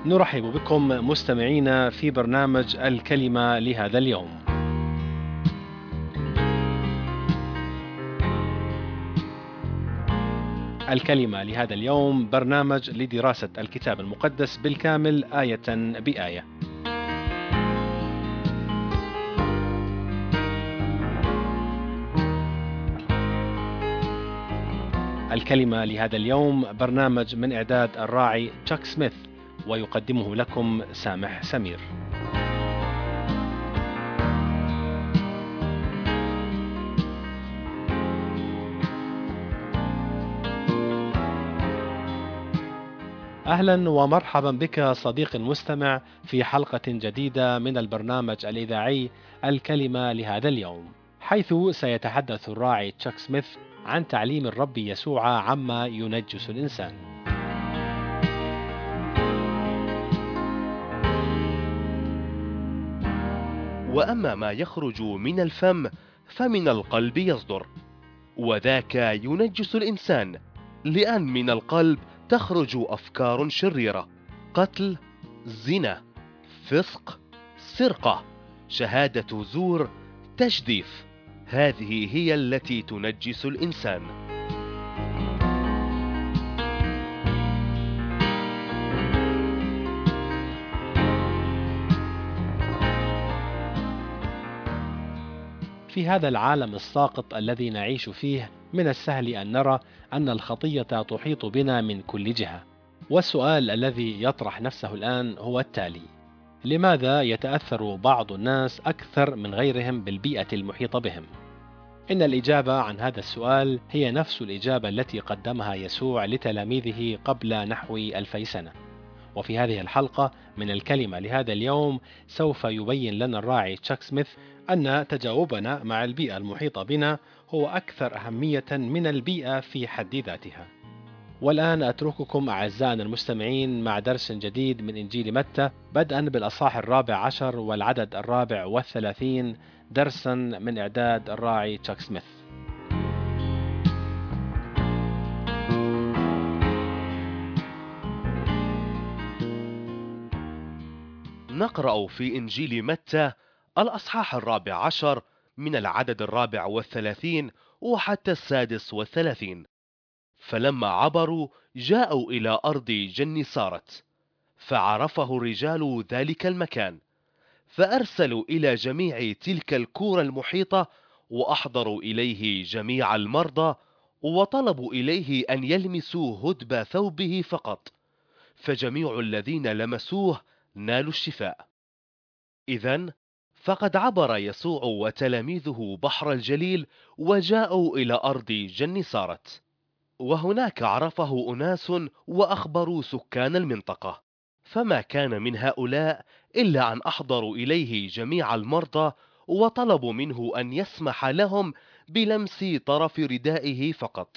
نرحب بكم مستمعينا في برنامج الكلمة لهذا اليوم. الكلمة لهذا اليوم برنامج لدراسة الكتاب المقدس بالكامل آية بآية. الكلمة لهذا اليوم برنامج من إعداد الراعي تشاك سميث، ويقدمه لكم سامح سمير. أهلا ومرحبا بك صديقي المستمع في حلقة جديدة من البرنامج الإذاعي الكلمة لهذا اليوم، حيث سيتحدث الراعي تشاك سميث عن تعليم الرب يسوع عما ينجس الإنسان. وأما ما يخرج من الفم فمن القلب يصدر، وذاك ينجس الإنسان، لأن من القلب تخرج أفكار شريرة، قتل، زنا، فسق، سرقة، شهادة زور، تجديف. هذه هي التي تنجس الإنسان. في هذا العالم الساقط الذي نعيش فيه، من السهل أن نرى أن الخطية تحيط بنا من كل جهة، والسؤال الذي يطرح نفسه الآن هو التالي: لماذا يتأثر بعض الناس أكثر من غيرهم بالبيئة المحيطة بهم؟ إن الإجابة عن هذا السؤال هي نفس الإجابة التي قدمها يسوع لتلاميذه قبل نحو 2000 سنة. وفي هذه الحلقة من الكلمة لهذا اليوم سوف يبين لنا الراعي تشاك سميث أن تجاوبنا مع البيئة المحيطة بنا هو أكثر أهمية من البيئة في حد ذاتها. والآن أترككم أعزائنا المستمعين مع درس جديد من إنجيل متى، بدءا بالأصحاح 14 والعدد 34، درسا من إعداد الراعي تشاك سميث. نقرأ في إنجيل متى الأصحاح 14 من العدد 34 وحتى 36. فلما عبروا جاءوا إلى أرض جنيسارت، فعرفه رجال ذلك المكان، فأرسلوا إلى جميع تلك الكور المحيطة، وأحضروا إليه جميع المرضى، وطلبوا إليه أن يلمسوا هدب ثوبه فقط، فجميع الذين لمسوه نالوا الشفاء. إذن فقد عبر يسوع وتلاميذه بحر الجليل، وجاءوا إلى أرض جنيسارت، وهناك عرفه أناس وأخبروا سكان المنطقة، فما كان من هؤلاء إلا أن أحضروا إليه جميع المرضى، وطلبوا منه أن يسمح لهم بلمس طرف ردائه فقط.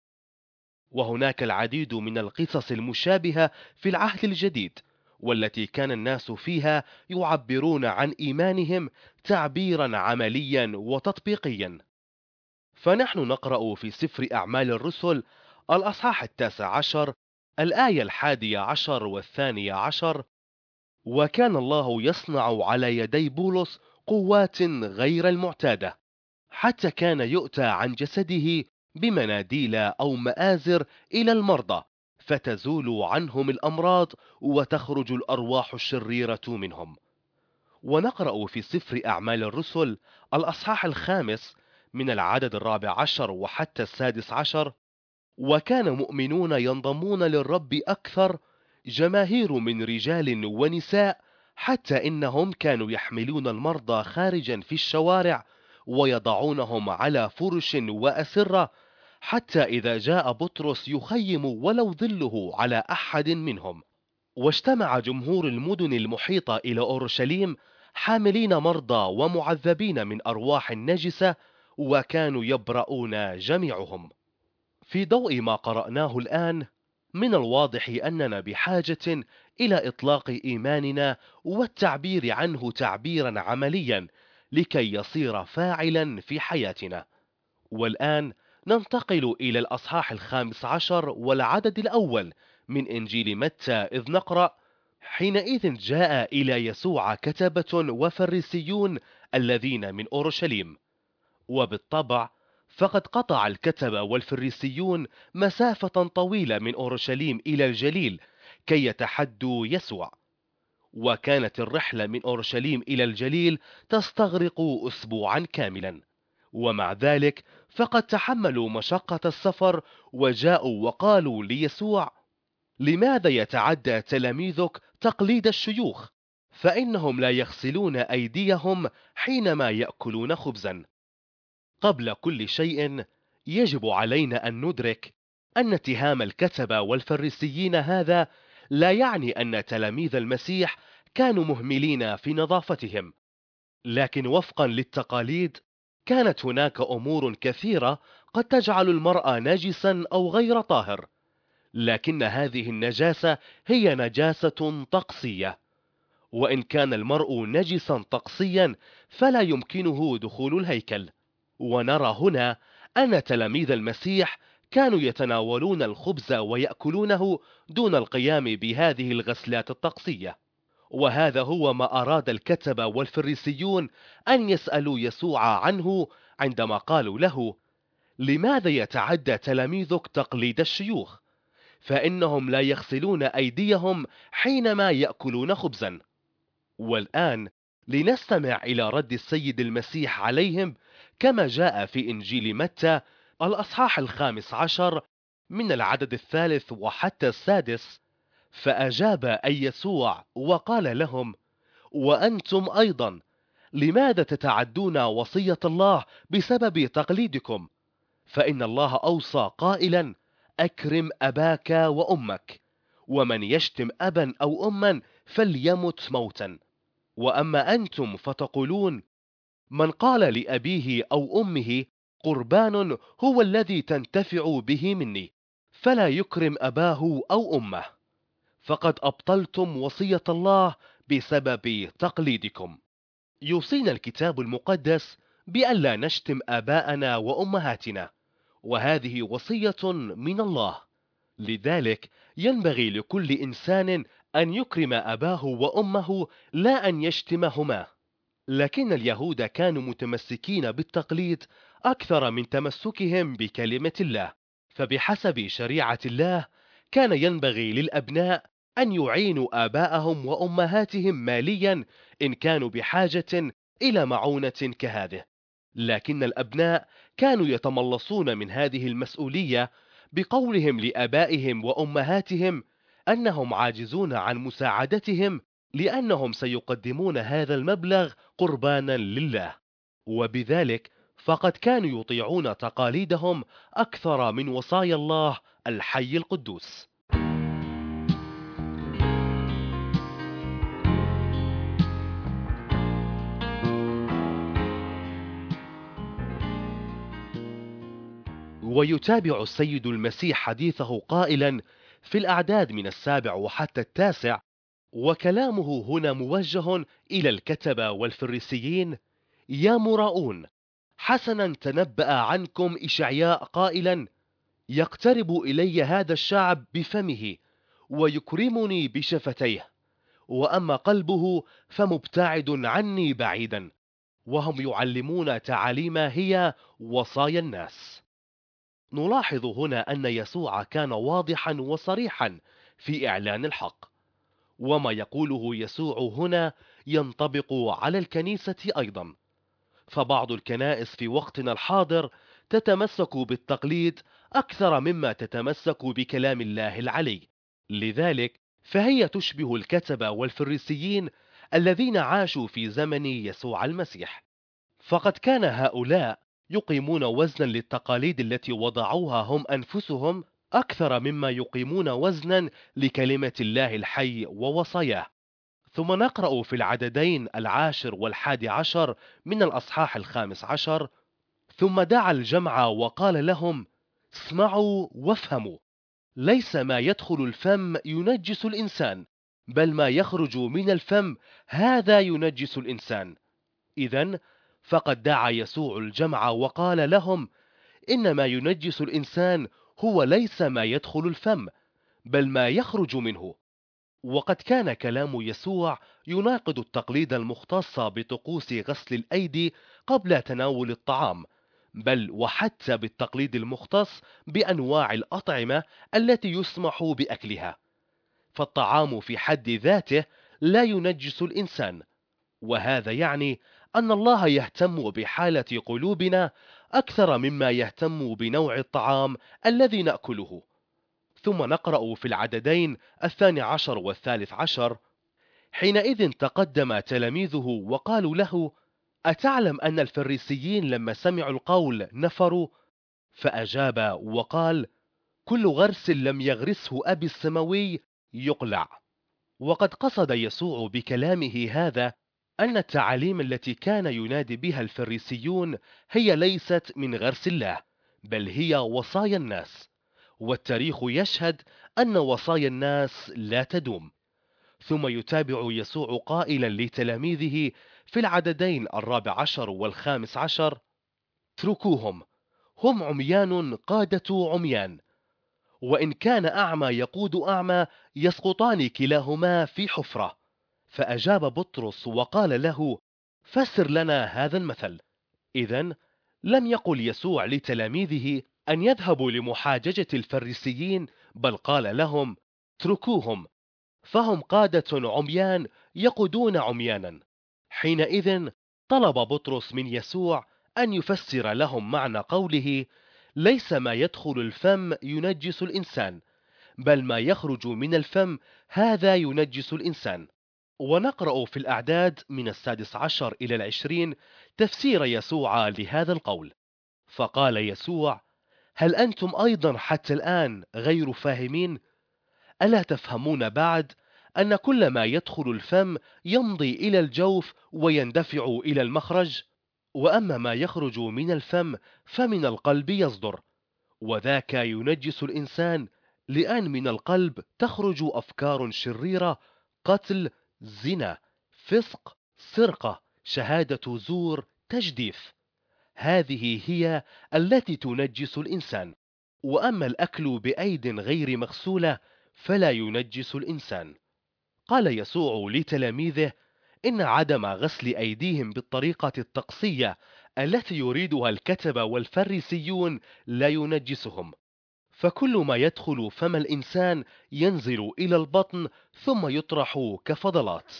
وهناك العديد من القصص المشابهة في العهد الجديد، والتي كان الناس فيها يعبرون عن إيمانهم تعبيرا عمليا وتطبيقيا. فنحن نقرأ في سفر أعمال الرسل الأصحاح 19 الآية 11 و12: وكان الله يصنع على يدي بولس قوات غير المعتادة، حتى كان يؤتى عن جسده بمناديل أو مآزر إلى المرضى، فتزول عنهم الأمراض وتخرج الأرواح الشريرة منهم. ونقرأ في سفر أعمال الرسل الأصحاح 5 من العدد 14 وحتى 16: وكان مؤمنون ينضمون للرب أكثر، جماهير من رجال ونساء، حتى إنهم كانوا يحملون المرضى خارجا في الشوارع، ويضعونهم على فرش وأسرة، حتى إذا جاء بطرس يخيم ولو ظله على أحد منهم. واجتمع جمهور المدن المحيطة إلى أورشليم، حاملين مرضى ومعذبين من أرواح نجسة، وكانوا يبرؤون جميعهم. في ضوء ما قرأناه الآن، من الواضح أننا بحاجة إلى إطلاق إيماننا والتعبير عنه تعبيرا عمليا، لكي يصير فاعلا في حياتنا. والآن ننتقل إلى الأصحاح 15 والعدد الأول من إنجيل متى، إذ نقرأ: حينئذ جاء إلى يسوع كتبة وفريسيون الذين من أورشليم، وبالطبع فقد قطع الكتبة والفريسيون مسافة طويلة من أورشليم إلى الجليل كي يتحدوا يسوع، وكانت الرحلة من أورشليم إلى الجليل تستغرق أسبوعا كاملا، ومع ذلك فقد تحملوا مشقة السفر وجاءوا وقالوا ليسوع: لماذا يتعدى تلاميذك تقليد الشيوخ؟ فإنهم لا يغسلون أيديهم حينما يأكلون خبزا. قبل كل شيء يجب علينا أن ندرك أن اتهام الكتبة والفريسيين هذا لا يعني أن تلاميذ المسيح كانوا مهملين في نظافتهم، لكن وفقا للتقاليد كانت هناك أمور كثيرة قد تجعل المرء نجسا أو غير طاهر، لكن هذه النجاسة هي نجاسة طقسية، وإن كان المرء نجسا طقسيا فلا يمكنه دخول الهيكل. ونرى هنا أن تلاميذ المسيح كانوا يتناولون الخبز ويأكلونه دون القيام بهذه الغسلات الطقسية، وهذا هو ما أراد الكتبة والفريسيون أن يسألوا يسوع عنه عندما قالوا له: لماذا يتعدى تلاميذك تقليد الشيوخ؟ فإنهم لا يغسلون أيديهم حينما يأكلون خبزا. والآن لنستمع إلى رد السيد المسيح عليهم كما جاء في إنجيل متى الأصحاح 15 من العدد 3 وحتى 6. فأجاب أي يسوع وقال لهم: وأنتم أيضا لماذا تتعدون وصية الله بسبب تقليدكم؟ فإن الله أوصى قائلا: أكرم أباك وأمك، ومن يشتم أبا أو أما فليمت موتا. وأما أنتم فتقولون: من قال لأبيه أو أمه قربان هو الذي تنتفع به مني، فلا يكرم أباه أو أمه، فقد أبطلتم وصية الله بسبب تقليدكم. يوصينا الكتاب المقدس بألا نشتم آباءنا وأمهاتنا، وهذه وصية من الله. لذلك ينبغي لكل إنسان أن يكرم أباه وأمه لا أن يشتمهما. لكن اليهود كانوا متمسكين بالتقليد أكثر من تمسكهم بكلمة الله، فبحسب شريعة الله كان ينبغي للأبناء أن يعينوا آباءهم وأمهاتهم ماليا إن كانوا بحاجة إلى معونة كهذه، لكن الأبناء كانوا يتملصون من هذه المسؤولية بقولهم لآبائهم وأمهاتهم أنهم عاجزون عن مساعدتهم لأنهم سيقدمون هذا المبلغ قربانا لله، وبذلك فقد كانوا يطيعون تقاليدهم أكثر من وصايا الله الحي القدوس. ويتابع السيد المسيح حديثه قائلا في الأعداد من 7 وحتى 9: وكلامه هنا موجه إلى الكتبة والفريسيين: يا مراؤون، حسنا تنبأ عنكم إشعياء قائلا: يقترب إلي هذا الشعب بفمه ويكرمني بشفتيه، وأما قلبه فمبتعد عني بعيدا، وهم يعلمون تعاليم هي وصايا الناس. نلاحظ هنا أن يسوع كان واضحا وصريحا في إعلان الحق، وما يقوله يسوع هنا ينطبق على الكنيسة أيضا، فبعض الكنائس في وقتنا الحاضر تتمسك بالتقليد أكثر مما تتمسك بكلام الله العلي. لذلك فهي تشبه الكتبة والفريسيين الذين عاشوا في زمن يسوع المسيح، فقد كان هؤلاء يقيمون وزنا للتقاليد التي وضعوها هم أنفسهم أكثر مما يقيمون وزنا لكلمة الله الحي ووصاياه. ثم نقرأ في العددين 10 و11 من الأصحاح 15: ثم دعا الجمع وقال لهم: اسمعوا وافهموا، ليس ما يدخل الفم ينجس الإنسان، بل ما يخرج من الفم هذا ينجس الإنسان. إذن فقد دعا يسوع الجمع وقال لهم: إن ما ينجس الإنسان هو ليس ما يدخل الفم، بل ما يخرج منه، وقد كان كلام يسوع يناقض التقليد المختص بطقوس غسل الأيدي قبل تناول الطعام، بل وحتى بالتقليد المختص بأنواع الأطعمة التي يسمح بأكلها. فالطعام في حد ذاته لا ينجس الإنسان، وهذا يعني أن الله يهتم بحالة قلوبنا أكثر مما يهتم بنوع الطعام الذي نأكله. ثم نقرأ في العددين 12 و13: حينئذ تقدم تلاميذه وقالوا له: أتعلم أن الفريسيين لما سمعوا القول نفروا؟ فأجاب وقال: كل غرس لم يغرسه أبي السماوي يقلع. وقد قصد يسوع بكلامه هذا أن التعاليم التي كان ينادي بها الفريسيون هي ليست من غرس الله، بل هي وصايا الناس، والتاريخ يشهد أن وصايا الناس لا تدوم. ثم يتابع يسوع قائلا لتلاميذه في العددين 14 و15: اتركوهم، هم عميان قادة عميان، وإن كان أعمى يقود أعمى يسقطان كلاهما في حفرة. فأجاب بطرس وقال له: فسر لنا هذا المثل. إذن لم يقل يسوع لتلاميذه أن يذهبوا لمحاججة الفريسيين، بل قال لهم: اتركوهم، فهم قادة عميان يقودون عميانا. حينئذ طلب بطرس من يسوع أن يفسر لهم معنى قوله: ليس ما يدخل الفم ينجس الإنسان، بل ما يخرج من الفم هذا ينجس الإنسان. ونقرأ في الأعداد من 16 إلى 20 تفسير يسوع لهذا القول. فقال يسوع: هل أنتم أيضا حتى الآن غير فاهمين؟ ألا تفهمون بعد أن كل ما يدخل الفم يمضي إلى الجوف ويندفع إلى المخرج؟ وأما ما يخرج من الفم فمن القلب يصدر، وذاك ينجس الإنسان، لأن من القلب تخرج أفكار شريرة، قتل، زنا، فسق، سرقة، شهادة زور، تجديف. هذه هي التي تنجس الإنسان. وأما الأكل بأيد غير مغسولة فلا ينجس الإنسان. قال يسوع لتلاميذه إن عدم غسل أيديهم بالطريقة الطقسية التي يريدها الكتبة والفريسيون لا ينجسهم، فكل ما يدخل فم الإنسان ينزل إلى البطن ثم يطرح كفضلات.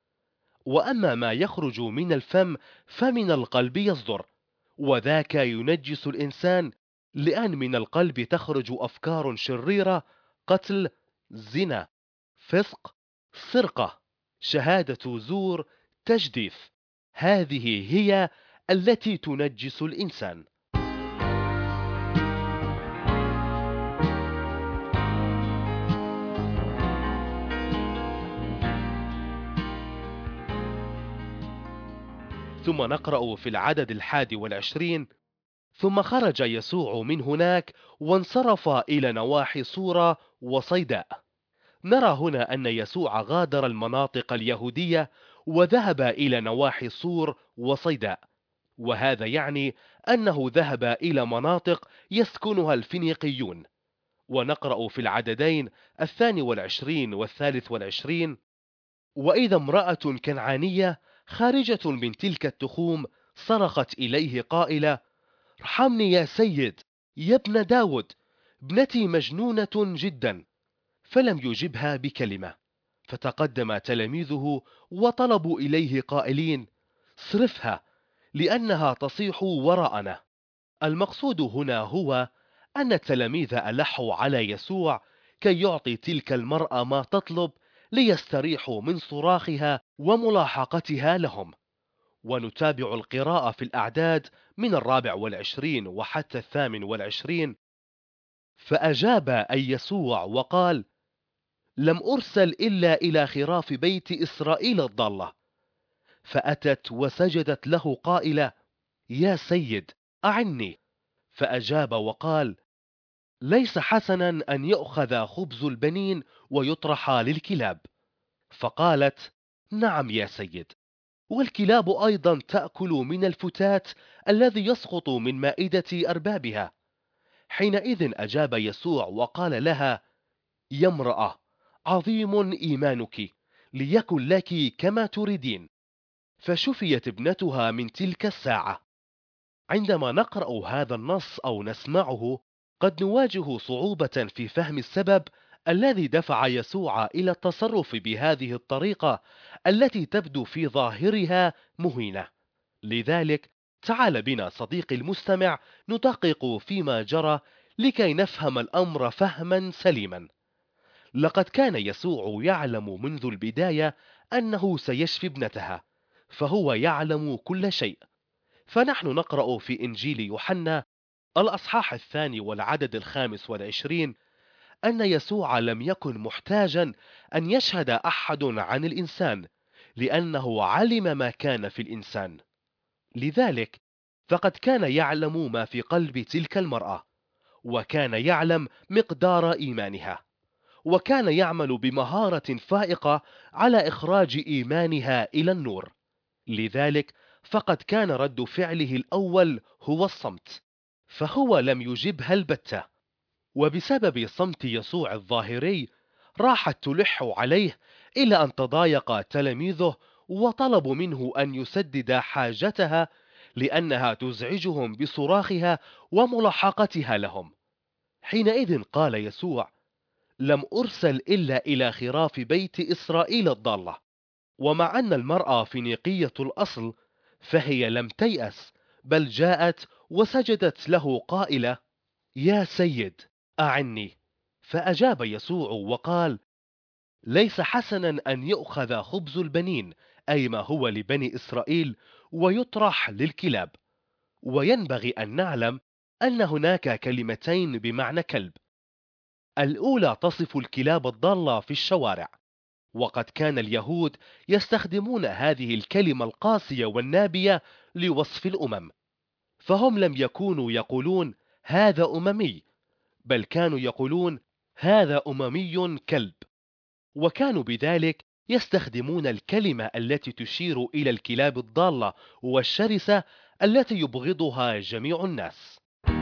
وأما ما يخرج من الفم فمن القلب يصدر، وذاك ينجس الإنسان، لأن من القلب تخرج أفكار شريرة، قتل، زنا، فسق، سرقة، شهادة زور، تجديف. هذه هي التي تنجس الإنسان. ثم نقرأ في العدد 21: ثم خرج يسوع من هناك وانصرف إلى نواحي صورة وصيداء. نرى هنا أن يسوع غادر المناطق اليهودية وذهب إلى نواحي صور وصيداء، وهذا يعني أنه ذهب إلى مناطق يسكنها الفينيقيون. ونقرأ في العددين 22 و23: وإذا امرأة كنعانية خارجة من تلك التخوم صرخت إليه قائلة: ارحمني يا سيد، يا ابن داود، ابنتي مجنونة جدا. فلم يجبها بكلمة. فتقدم تلاميذه وطلبوا إليه قائلين: صرفها، لأنها تصيح وراءنا. المقصود هنا هو أن التلاميذ ألحوا على يسوع كي يعطي تلك المرأة ما تطلب ليستريحوا من صراخها وملاحقتها لهم. ونتابع القراءة في الأعداد من 24 وحتى 28: فأجاب أي يسوع وقال: لم أرسل إلا إلى خراف بيت إسرائيل الضالة. فأتت وسجدت له قائلة: يا سيد أعني. فأجاب وقال: ليس حسنا أن يؤخذ خبز البنين ويطرح للكلاب. فقالت: نعم يا سيد، والكلاب أيضا تأكل من الفتات الذي يسقط من مائدة أربابها. حينئذ أجاب يسوع وقال لها: يا امرأة، عظيم إيمانك، ليكن لك كما تريدين. فشفيت ابنتها من تلك الساعة. عندما نقرأ هذا النص أو نسمعه، قد نواجه صعوبة في فهم السبب الذي دفع يسوع إلى التصرف بهذه الطريقة التي تبدو في ظاهرها مهينة. لذلك تعال بنا صديقي المستمع ندقق فيما جرى لكي نفهم الأمر فهما سليما. لقد كان يسوع يعلم منذ البداية أنه سيشفي ابنتها، فهو يعلم كل شيء. فنحن نقرأ في إنجيل يوحنا الأصحاح 2 والعدد 25 أن يسوع لم يكن محتاجا أن يشهد أحد عن الإنسان، لأنه علم ما كان في الإنسان. لذلك فقد كان يعلم ما في قلب تلك المرأة، وكان يعلم مقدار إيمانها، وكان يعمل بمهارة فائقة على إخراج إيمانها إلى النور. لذلك فقد كان رد فعله الأول هو الصمت، فهو لم يجبها البتة. وبسبب صمت يسوع الظاهري راحت تلح عليه إلى أن تضايق تلاميذه وطلبوا منه أن يسدد حاجتها، لأنها تزعجهم بصراخها وملاحقتها لهم. حينئذ قال يسوع: لم أرسل إلا إلى خراف بيت إسرائيل الضالة. ومع أن المرأة فينيقية الأصل، فهي لم تيأس، بل جاءت وسجدت له قائلة: يا سيد، أعني. فأجاب يسوع وقال: ليس حسنا أن يؤخذ خبز البنين، أي ما هو لبني إسرائيل، ويطرح للكلاب. وينبغي أن نعلم أن هناك كلمتين بمعنى كلب. الأولى تصف الكلاب الضالة في الشوارع، وقد كان اليهود يستخدمون هذه الكلمة القاسية والنابية لوصف الأمم، فهم لم يكونوا يقولون هذا أممي، بل كانوا يقولون هذا أممي كلب. وكانوا بذلك يستخدمون الكلمة التي تشير إلى الكلاب الضالة والشرسة التي يبغضها جميع الناس.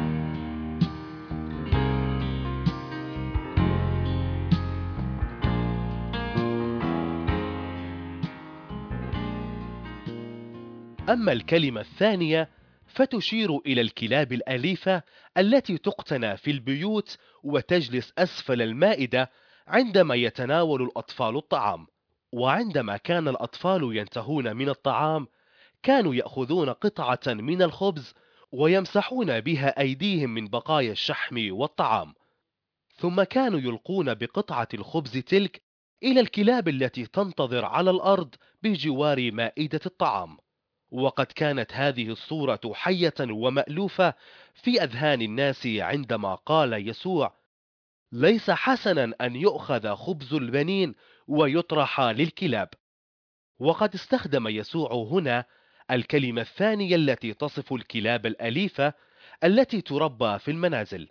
أما الكلمة الثانية فتشير إلى الكلاب الأليفة التي تقتنى في البيوت وتجلس أسفل المائدة عندما يتناول الأطفال الطعام. وعندما كان الأطفال ينتهون من الطعام، كانوا يأخذون قطعة من الخبز ويمسحون بها أيديهم من بقايا الشحم والطعام، ثم كانوا يلقون بقطعة الخبز تلك إلى الكلاب التي تنتظر على الأرض بجوار مائدة الطعام. وقد كانت هذه الصورة حية ومألوفة في أذهان الناس عندما قال يسوع: ليس حسنا أن يؤخذ خبز البنين ويطرح للكلاب. وقد استخدم يسوع هنا الكلمة الثانية التي تصف الكلاب الأليفة التي تربى في المنازل.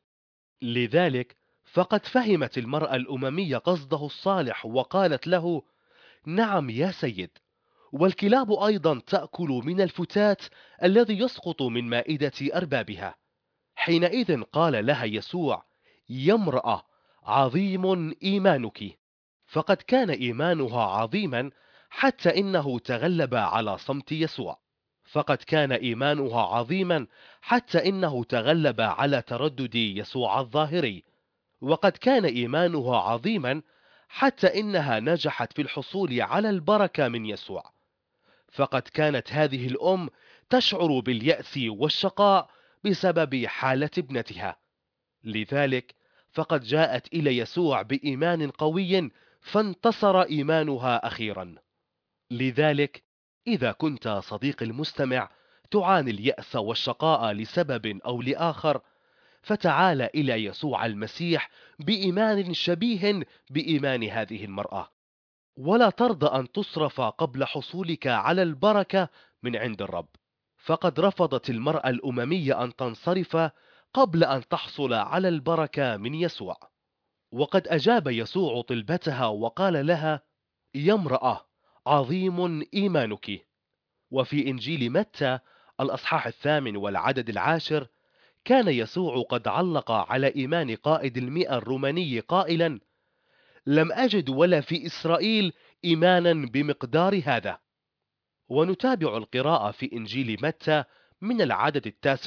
لذلك فقد فهمت المرأة الأممية قصده الصالح وقالت له: نعم يا سيد، والكلاب أيضا تأكل من الفتات الذي يسقط من مائدة أربابها. حينئذ قال لها يسوع: يا امرأة، عظيم إيمانك. فقد كان إيمانها عظيما حتى إنه تغلب على صمت يسوع. فقد كان إيمانها عظيما حتى إنه تغلب على تردد يسوع الظاهري. وقد كان إيمانها عظيما حتى إنها نجحت في الحصول على البركة من يسوع. فقد كانت هذه الأم تشعر باليأس والشقاء بسبب حالة ابنتها. لذلك فقد جاءت إلى يسوع بإيمان قوي، فانتصر إيمانها أخيرا. لذلك إذا كنت صديقي المستمع تعاني اليأس والشقاء لسبب أو لآخر، فتعال إلى يسوع المسيح بإيمان شبيه بإيمان هذه المرأة، ولا ترضى أن تصرف قبل حصولك على البركة من عند الرب. فقد رفضت المرأة الأممية أن تنصرف قبل أن تحصل على البركة من يسوع. وقد أجاب يسوع طلبتها وقال لها: يا امرأة، عظيم إيمانك. وفي إنجيل متى الأصحاح 8 والعدد 10 كان يسوع قد علق على إيمان قائد 100 الروماني قائلا: لم أجد ولا في إسرائيل إيمانا بمقدار هذا. ونتابع القراءة في إنجيل متى من العدد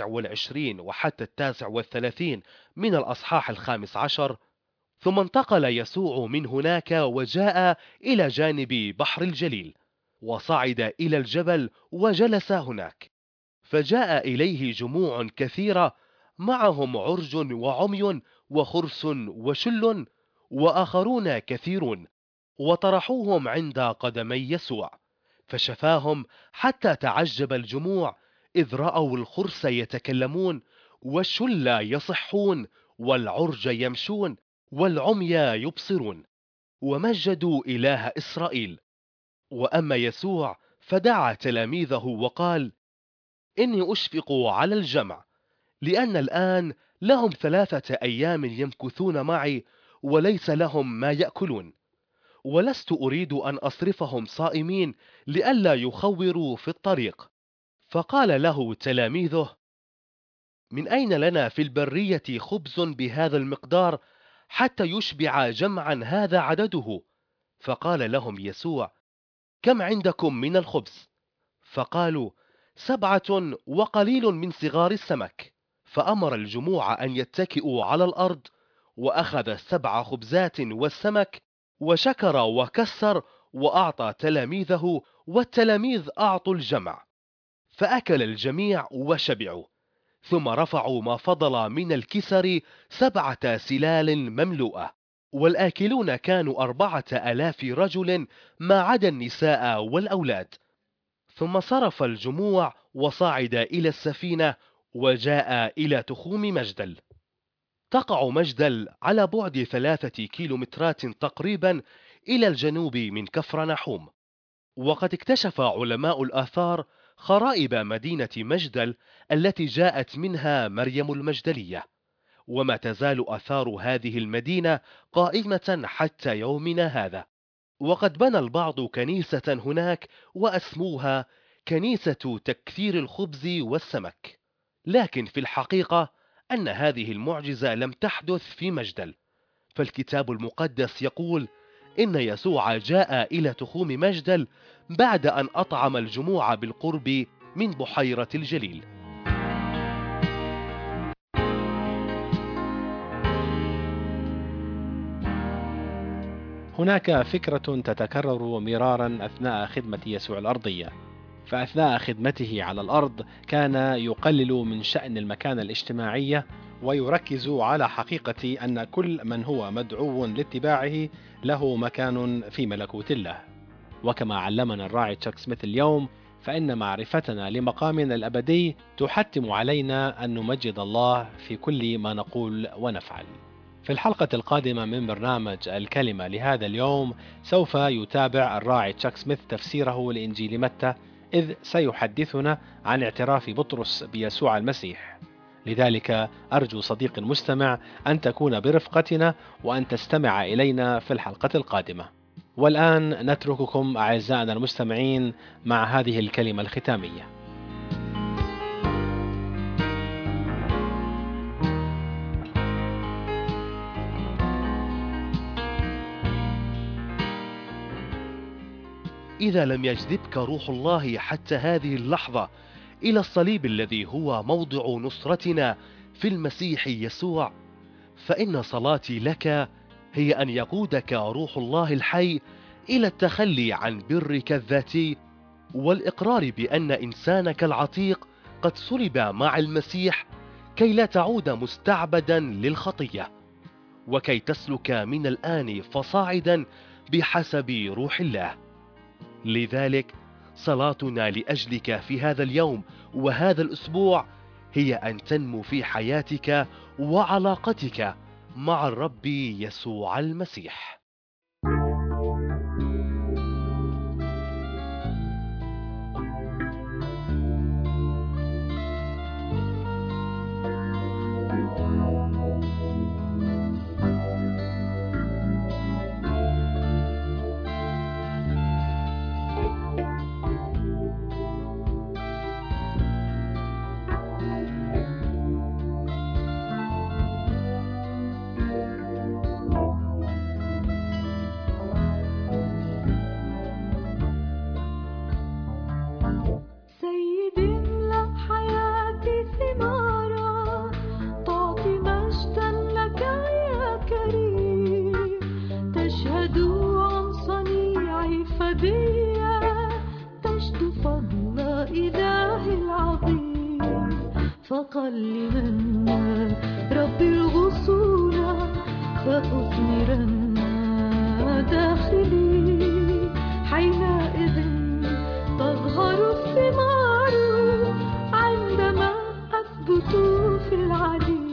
29 وحتى 39 من الأصحاح 15. ثم انتقل يسوع من هناك وجاء إلى جانب بحر الجليل، وصعد إلى الجبل وجلس هناك. فجاء إليه جموع كثيرة، معهم عرج وعمي وخرس وشل وآخرون كثيرون، وطرحوهم عند قدمي يسوع، فشفاهم، حتى تعجب الجموع إذ رأوا الخرس يتكلمون، والشل يصحون، والعرج يمشون، والعمي يبصرون، ومجدوا إله إسرائيل. وأما يسوع فدعا تلاميذه وقال: إني أشفق على الجمع، لأن الآن لهم 3 أيام يمكثون معي، وليس لهم ما يأكلون، ولست أريد أن أصرفهم صائمين لئلا يخوروا في الطريق. فقال له تلاميذه: من أين لنا في البرية خبز بهذا المقدار حتى يشبع جمعا هذا عدده؟ فقال لهم يسوع: كم عندكم من الخبز؟ فقالوا: 7 وقليل من صغار السمك. فأمر الجموع أن يتكئوا على الأرض، وأخذ 7 خبزات والسمك، وشكر وكسر وأعطى تلاميذه، والتلاميذ أعطوا الجمع. فأكل الجميع وشبعوا، ثم رفعوا ما فضل من الكسر 7 سلال مملوءة، والآكلون كانوا 4000 رجل ما عدا النساء والأولاد. ثم صرف الجموع وصعد إلى السفينة وجاء إلى تخوم مجدل. تقع مجدل على بعد 3 كيلومترات تقريبا إلى الجنوب من كفر نحوم. وقد اكتشف علماء الآثار خرائب مدينة مجدل التي جاءت منها مريم المجدلية، وما تزال آثار هذه المدينة قائمة حتى يومنا هذا. وقد بنى البعض كنيسة هناك وأسموها كنيسة تكثير الخبز والسمك، لكن في الحقيقة أن هذه المعجزة لم تحدث في مجدل. فالكتاب المقدس يقول إن يسوع جاء إلى تخوم مجدل بعد أن أطعم الجموع بالقرب من بحيرة الجليل. هناك فكرة تتكرر مرارا أثناء خدمة يسوع الأرضية، فأثناء خدمته على الأرض كان يقلل من شأن المكانة الاجتماعية، ويركز على حقيقة أن كل من هو مدعو لاتباعه له مكان في ملكوت الله. وكما علمنا الراعي تشاك سميث اليوم، فإن معرفتنا لمقامنا الأبدي تحتم علينا أن نمجد الله في كل ما نقول ونفعل. في الحلقة القادمة من برنامج الكلمة لهذا اليوم سوف يتابع الراعي تشاك سميث تفسيره لإنجيل متى، إذ سيحدثنا عن اعتراف بطرس بيسوع المسيح. لذلك أرجو صديقي المستمع أن تكون برفقتنا وأن تستمع إلينا في الحلقة القادمة. والآن نترككم أعزائنا المستمعين مع هذه الكلمة الختامية. إذا لم يجذبك روح الله حتى هذه اللحظة إلى الصليب الذي هو موضع نصرتنا في المسيح يسوع، فإن صلاتي لك هي أن يقودك روح الله الحي إلى التخلي عن برك الذاتي، والإقرار بأن إنسانك العتيق قد صلب مع المسيح كي لا تعود مستعبدا للخطية، وكي تسلك من الآن فصاعدا بحسب روح الله. لذلك صلاتنا لأجلك في هذا اليوم وهذا الأسبوع هي أن تنمو في حياتك وعلاقتك مع الرب يسوع المسيح. فقلمن ربي الغصون فأثمرن داخلي، حينئذ تظهر الثمار عندما أثبت في العلي.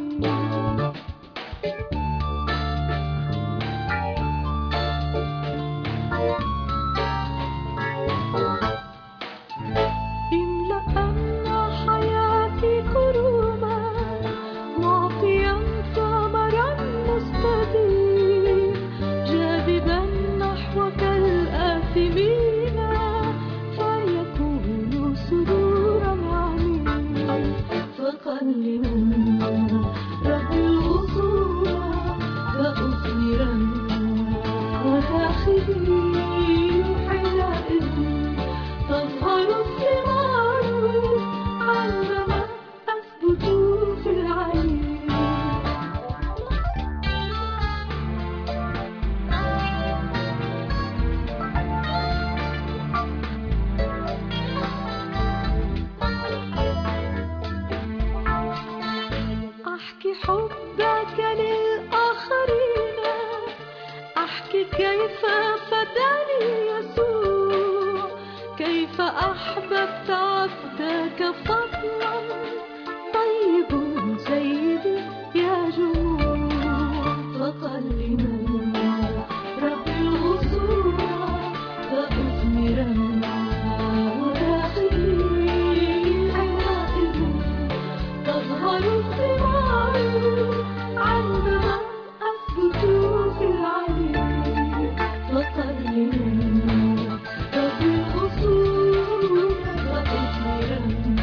أحكي حبك للآخرين، أحكي كيف فداني يسوع، كيف أحببت عبدك فضلا، طيب سيدي يا جموع. فقلما ربي الغصون فأثمرن داخلي، حينئذ تظهر الثمار عندما أثبت في العلي. فقلما ربي الغصون فأثمرن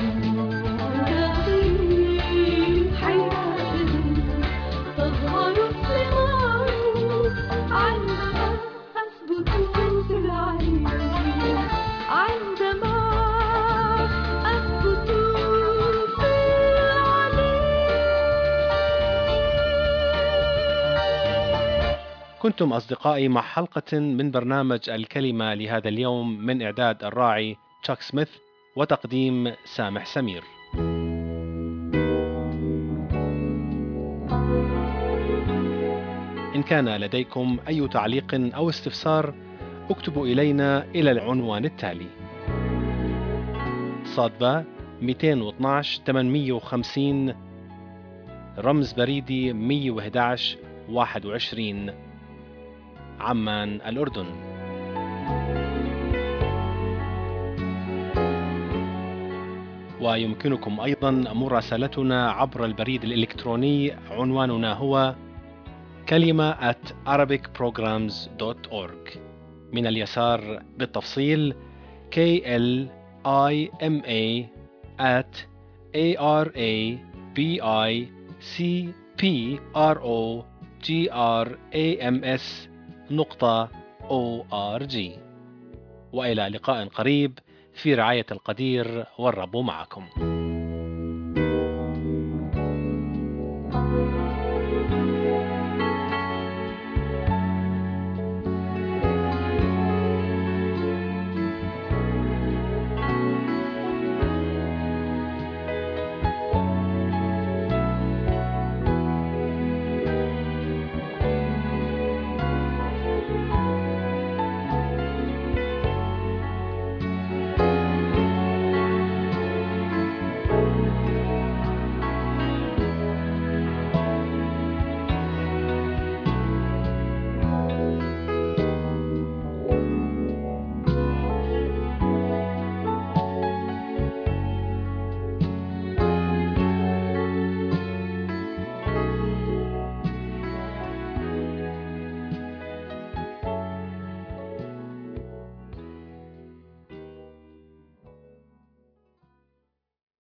داخلي، حينئذ تظهر الثمار عندما أثبت في العلي. عندما أثبت في العلي. كنتم أصدقائي مع حلقة من برنامج الكلمة لهذا اليوم، من إعداد الراعي تشاك سميث وتقديم سامح سمير. إن كان لديكم أي تعليق أو استفسار اكتبوا إلينا إلى العنوان التالي: صادبة 212 850 رمز بريدي 111 21 عمان الأردن. ويمكنكم أيضا مراسلتنا عبر البريد الإلكتروني، عنواننا هو kalima@arabicprograms.org. من اليسار بالتفصيل KLIMA@ARABICPROGRAMS.org. وإلى لقاء قريب في رعاية القدير، والرب معكم.